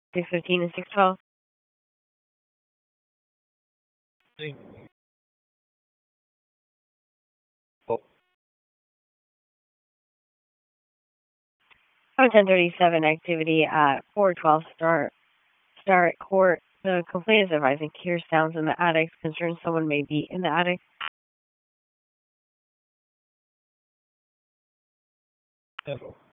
615 and 612. Oh, 1037 activity at 412 Start Court. The complainant is advising hears sounds in the attic. Concerned someone may be in the attic. hello.